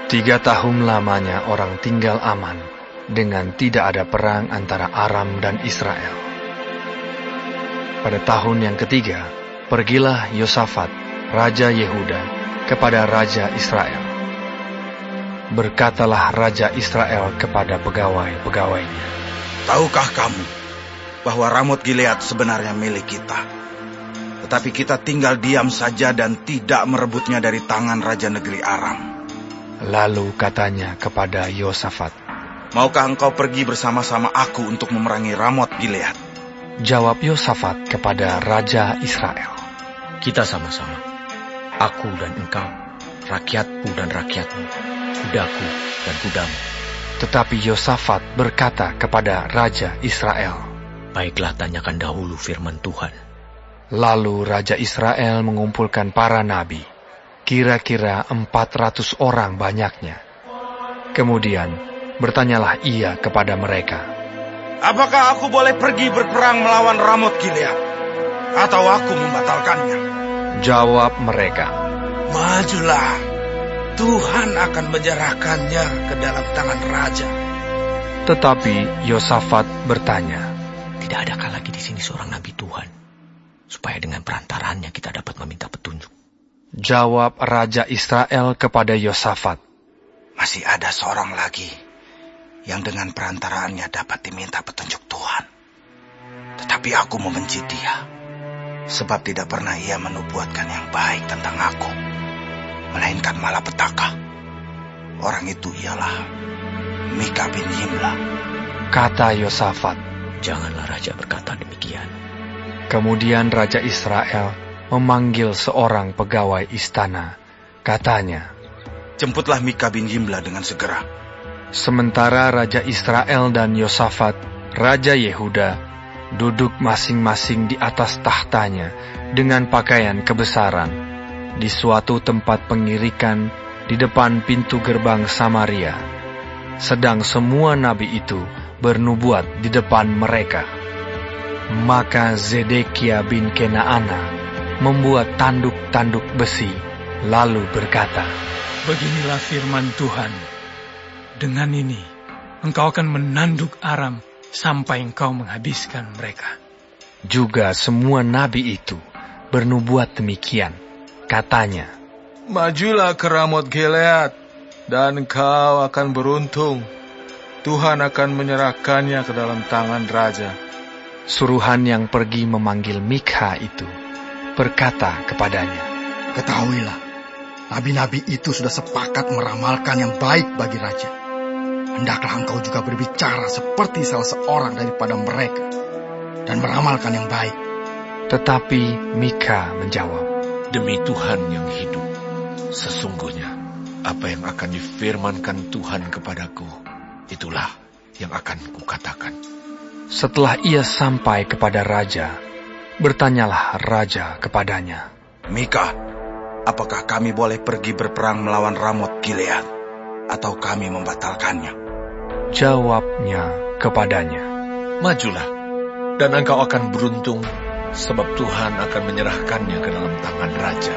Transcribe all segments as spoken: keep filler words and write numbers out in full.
Tiga tahun lamanya orang tinggal aman, dengan tidak ada perang antara Aram dan Israel. Pada tahun yang ketiga, pergilah Yosafat, Raja Yehuda, kepada Raja Israel. Berkatalah Raja Israel kepada pegawai-pegawainya, "Tahukah kamu bahwa Ramot Gilead sebenarnya milik kita? Tetapi kita tinggal diam saja dan tidak merebutnya dari tangan Raja Negeri Aram." Lalu katanya kepada Yosafat, "Maukah engkau pergi bersama-sama aku untuk memerangi Ramot Gilead?" Jawab Yosafat kepada Raja Israel, "Kita sama-sama, aku dan engkau, rakyatku dan rakyatmu, kudaku dan kudamu." Tetapi Yosafat berkata kepada Raja Israel, "Baiklah, tanyakan dahulu firman Tuhan." Lalu Raja Israel mengumpulkan para nabi, kira-kira empat ratus orang banyaknya. Kemudian bertanyalah ia kepada mereka, "Apakah aku boleh pergi berperang melawan Ramot Gilead, atau aku membatalkannya?" Jawab mereka, "Majulah, Tuhan akan menyerahkannya ke dalam tangan raja." Tetapi Yosafat bertanya, "Tidak adakah lagi di sini seorang nabi Tuhan, supaya dengan perantaranya kita dapat meminta petunjuk?" Jawab Raja Israel kepada Yosafat, "Masih ada seorang lagi yang dengan perantaraannya dapat diminta petunjuk Tuhan. Tetapi aku membenci dia, sebab tidak pernah ia menubuatkan yang baik tentang aku, melainkan malapetaka. Orang itu ialah Mika bin Yimla." Kata Yosafat, "Janganlah raja berkata demikian." Kemudian Raja Israel memanggil seorang pegawai istana. Katanya, "Jemputlah Mika bin Yimla dengan segera." Sementara Raja Israel dan Yosafat, Raja Yehuda, duduk masing-masing di atas tahtanya dengan pakaian kebesaran di suatu tempat pengirikan di depan pintu gerbang Samaria. Sedang semua nabi itu bernubuat di depan mereka. Maka Zedekia bin Kenaana membuat tanduk-tanduk besi, lalu berkata, "Beginilah firman Tuhan. Dengan ini, engkau akan menanduk Aram sampai engkau menghabiskan mereka." Juga semua nabi itu bernubuat demikian. Katanya, "Majulah ke Ramot Gilead, dan engkau akan beruntung. Tuhan akan menyerahkannya ke dalam tangan raja." Suruhan yang pergi memanggil Mikha itu berkata kepadanya, "Ketahuilah, nabi-nabi itu sudah sepakat meramalkan yang baik bagi raja. Hendaklah engkau juga berbicara seperti salah seorang daripada mereka dan meramalkan yang baik." Tetapi Mikha menjawab, "Demi Tuhan yang hidup, sesungguhnya apa yang akan difirmankan Tuhan kepadaku, itulah yang akan kukatakan." Setelah ia sampai kepada raja, bertanyalah raja kepadanya, "Mika, apakah kami boleh pergi berperang melawan Ramot Gilead, atau kami membatalkannya?" Jawabnya kepadanya, "Majulah, dan engkau akan beruntung, sebab Tuhan akan menyerahkannya ke dalam tangan raja."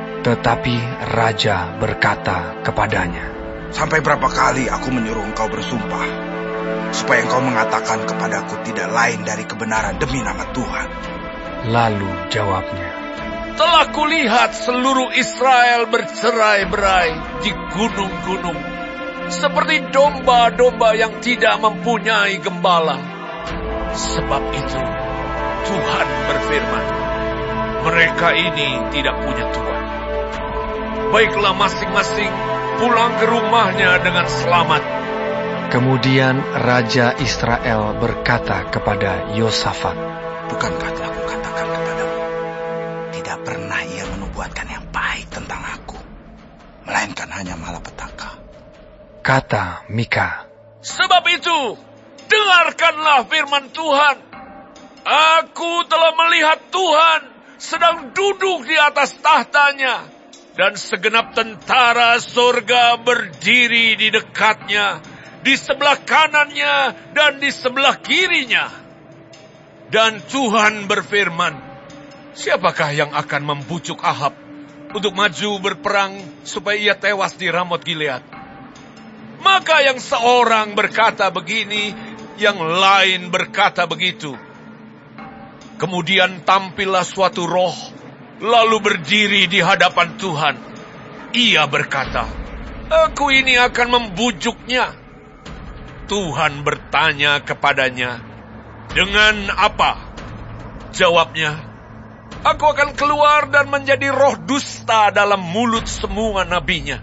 Tetapi raja berkata kepadanya, "Sampai berapa kali aku menyuruh engkau bersumpah, supaya engkau mengatakan kepadaku tidak lain dari kebenaran demi nama Tuhan?" Lalu jawabnya, "Telah kulihat seluruh Israel bercerai-berai di gunung-gunung, seperti domba-domba yang tidak mempunyai gembala. Sebab itu, Tuhan berfirman, mereka ini tidak punya Tuhan. Baiklah masing-masing pulang ke rumahnya dengan selamat." Kemudian Raja Israel berkata kepada Yosafat, "Bukankah telah kukatakan kepadamu, tidak pernah ia menubuatkan yang baik tentang aku, melainkan hanya malapetaka?" Kata Mika, "Sebab itu, dengarkanlah firman Tuhan. Aku telah melihat Tuhan sedang duduk di atas tahtanya, dan segenap tentara surga berdiri di dekatnya, di sebelah kanannya dan di sebelah kirinya. Dan Tuhan berfirman, siapakah yang akan membujuk Ahab untuk maju berperang supaya ia tewas di Ramot Gilead? Maka yang seorang berkata begini, yang lain berkata begitu. Kemudian tampillah suatu roh, lalu berdiri di hadapan Tuhan. Ia berkata, "Aku ini akan membujuknya." Tuhan bertanya kepadanya, "Dengan apa?" Jawabnya, "Aku akan keluar dan menjadi roh dusta dalam mulut semua nabinya."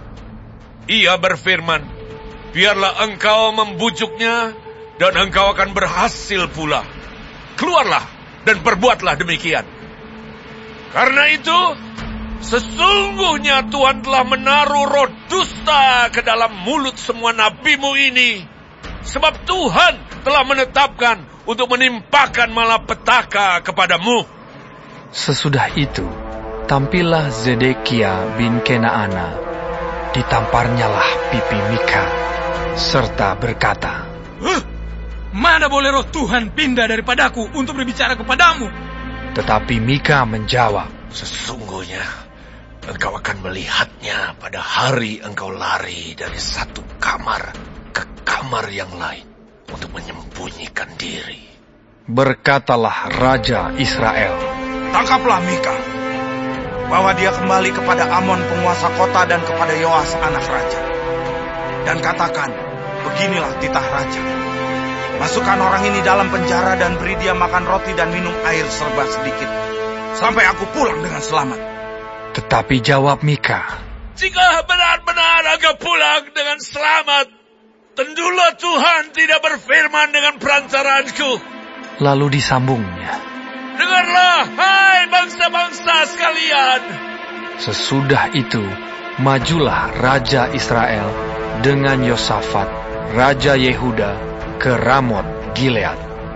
Ia berfirman, "Biarlah engkau membujuknya, dan engkau akan berhasil pula. Keluarlah dan perbuatlah demikian. Karena itu, sesungguhnya Tuhan telah menaruh roh dusta ke dalam mulut semua nabimu ini, sebab Tuhan telah menetapkan untuk menimpakan malapetaka kepadamu." Sesudah itu, tampillah Zedekia bin Kenaana. Ditamparnyalah pipi Mika, serta berkata, "Huh, mana boleh roh Tuhan pindah daripadaku untuk berbicara kepadamu?" Tetapi Mika menjawab, "Sesungguhnya engkau akan melihatnya pada hari engkau lari dari satu kamar ke kamar yang lain untuk menyembunyikan diri." Berkatalah Raja Israel, "Tangkaplah Mika, bawa dia kembali kepada Amon penguasa kota dan kepada Yoas anak raja. Dan katakan, beginilah titah raja. Masukkan orang ini dalam penjara dan beri dia makan roti dan minum air serba sedikit, sampai aku pulang dengan selamat." Tetapi jawab Mika, "Jika benar-benar aku pulang dengan selamat, tentulah Tuhan tidak berfirman dengan perantaranku." Lalu disambungnya, "Dengarlah, hai bangsa-bangsa sekalian." Sesudah itu, majulah Raja Israel dengan Yosafat, Raja Yehuda, ke Ramot Gilead.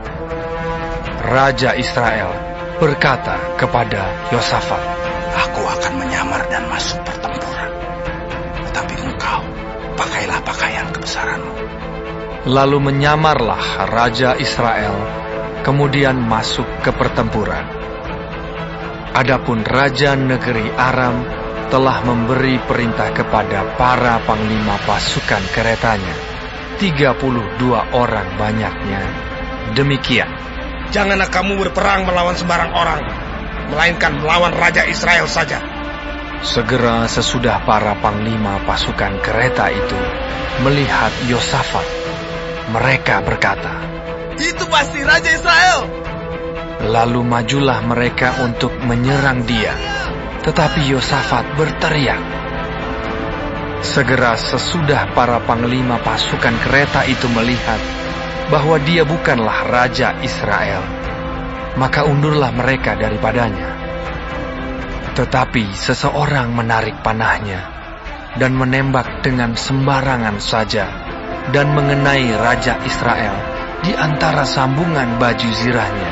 Raja Israel berkata kepada Yosafat, "Aku akan menyamar dan masuk pertempuran. Tetapi engkau, pakailah pakaian kebesaranmu." Lalu menyamarlah Raja Israel, kemudian masuk ke pertempuran. Adapun Raja negeri Aram telah memberi perintah kepada para panglima pasukan keretanya, tiga puluh dua orang banyaknya. Demikian, "Janganlah kamu berperang melawan sembarang orang, melainkan melawan Raja Israel saja." Segera sesudah para panglima pasukan kereta itu melihat Yosafat, mereka berkata, "Itu pasti Raja Israel." Lalu majulah mereka untuk menyerang dia, tetapi Yosafat berteriak. Segera sesudah para panglima pasukan kereta itu melihat bahwa dia bukanlah Raja Israel, maka undurlah mereka daripadanya. Tetapi seseorang menarik panahnya dan menembak dengan sembarangan saja dan mengenai Raja Israel di antara sambungan baju zirahnya.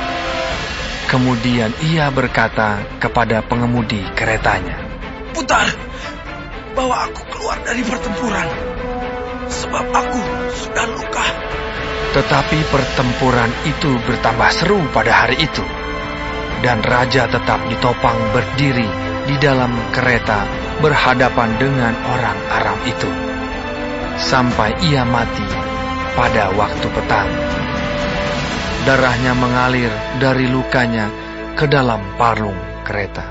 Kemudian ia berkata kepada pengemudi keretanya, "Putar, bawa aku keluar dari pertempuran, sebab aku sudah luka." Tetapi pertempuran itu bertambah seru pada hari itu, dan raja tetap ditopang berdiri di dalam kereta berhadapan dengan orang Aram itu, sampai ia mati pada waktu petang. Darahnya mengalir dari lukanya ke dalam palung kereta.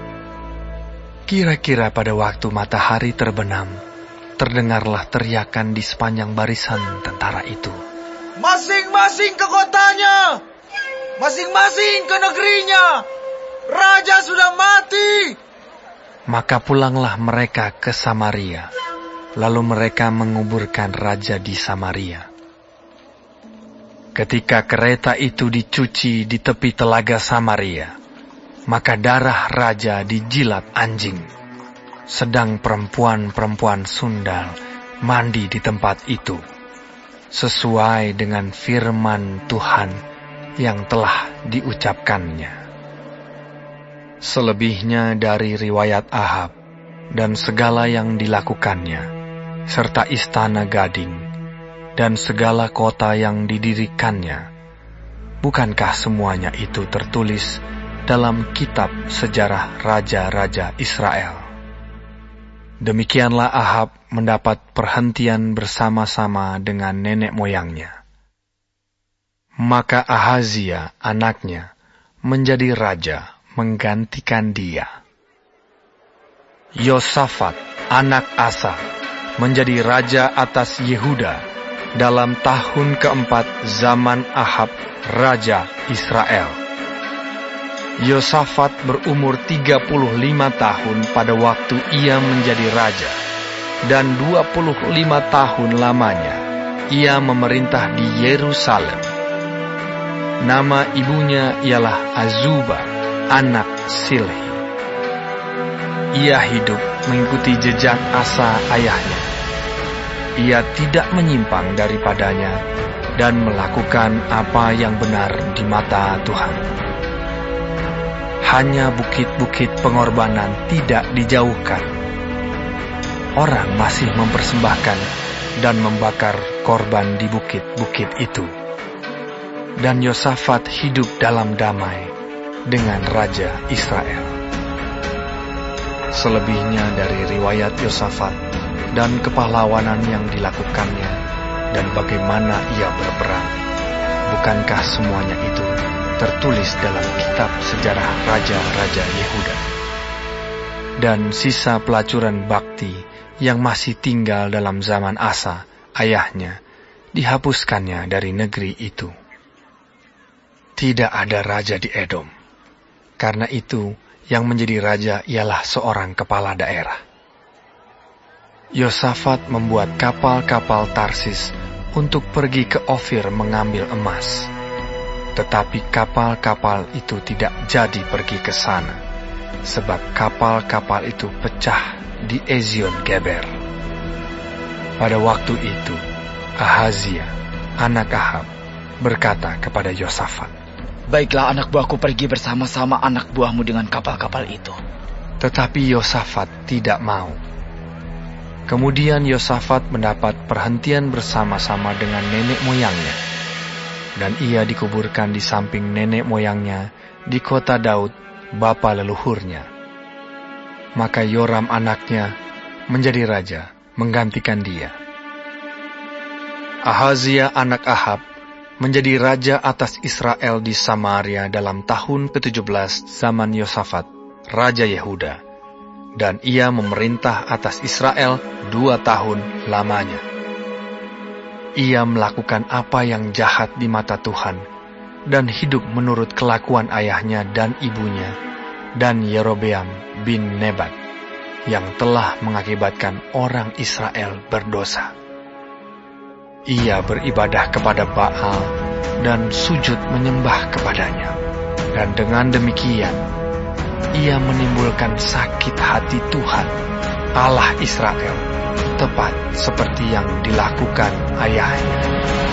Kira-kira pada waktu matahari terbenam, terdengarlah teriakan di sepanjang barisan tentara itu, "Masing-masing ke kotanya, masing-masing ke negerinya, raja sudah mati." Maka pulanglah mereka ke Samaria, lalu mereka menguburkan raja di Samaria. Ketika kereta itu dicuci di tepi telaga Samaria, maka darah raja dijilat anjing, sedang perempuan-perempuan sundal mandi di tempat itu, sesuai dengan firman Tuhan yang telah diucapkannya. Selebihnya dari riwayat Ahab dan segala yang dilakukannya, serta istana gading, dan segala kota yang didirikannya, bukankah semuanya itu tertulis dalam kitab sejarah raja-raja Israel? Demikianlah Ahab mendapat perhentian bersama-sama dengan nenek moyangnya. Maka Ahazia, anaknya, menjadi raja menggantikan dia. Yosafat, anak Asa, menjadi raja atas Yehuda dalam tahun keempat zaman Ahab, raja Israel. Yosafat berumur tiga puluh lima tahun pada waktu ia menjadi raja, dan dua puluh lima tahun lamanya ia memerintah di Yerusalem. Nama ibunya ialah Azuba, anak Silhi. Ia hidup mengikuti jejak Asa ayahnya. Ia tidak menyimpang daripadanya dan melakukan apa yang benar di mata Tuhan. Hanya bukit-bukit pengorbanan tidak dijauhkan. Orang masih mempersembahkan dan membakar korban di bukit-bukit itu. Dan Yosafat hidup dalam damai dengan Raja Israel. Selebihnya dari riwayat Yosafat dan kepahlawanan yang dilakukannya dan bagaimana ia berperang, bukankah semuanya itu tertulis dalam kitab sejarah raja-raja Yehuda? Dan sisa pelacuran bakti yang masih tinggal dalam zaman Asa, ayahnya, dihapuskannya dari negeri itu. Tidak ada raja di Edom. Karena itu, yang menjadi raja ialah seorang kepala daerah. Yosafat membuat kapal-kapal Tarsis untuk pergi ke Ofir mengambil emas. Tetapi kapal-kapal itu tidak jadi pergi ke sana, sebab kapal-kapal itu pecah di Ezion Geber. Pada waktu itu, Ahazia, anak Ahab, berkata kepada Yosafat, "Baiklah, anak buahku pergi bersama-sama anak buahmu dengan kapal-kapal itu." Tetapi Yosafat tidak mau. Kemudian Yosafat mendapat perhentian bersama-sama dengan nenek moyangnya, dan ia dikuburkan di samping nenek moyangnya di kota Daud, bapa leluhurnya. Maka Yoram anaknya menjadi raja menggantikan dia. Ahazia anak Ahab menjadi raja atas Israel di Samaria dalam tahun ketujuh belas zaman Yosafat, raja Yehuda, dan ia memerintah atas Israel dua tahun lamanya. Ia melakukan apa yang jahat di mata Tuhan, dan hidup menurut kelakuan ayahnya dan ibunya, dan Yerobeam bin Nebat, yang telah mengakibatkan orang Israel berdosa. Ia beribadah kepada Baal dan sujud menyembah kepadanya. Dan dengan demikian, ia menimbulkan sakit hati Tuhan, Allah Israel, tepat seperti yang dilakukan ayahnya.